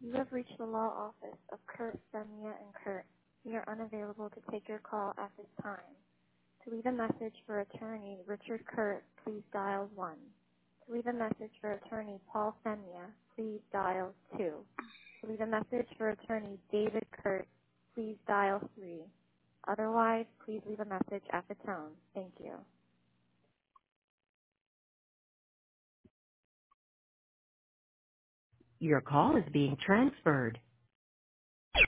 You have reached the law office of Kurt, Semia, and Kurt. We are unavailable to take your call at this time. To leave a message for attorney Richard Kurt, please dial 1. To leave a message for attorney Paul Semia, please dial 2. To leave a message for attorney David Kurt, please dial 3. Otherwise, please leave a message at the tone. Thank you. Your call is being transferred.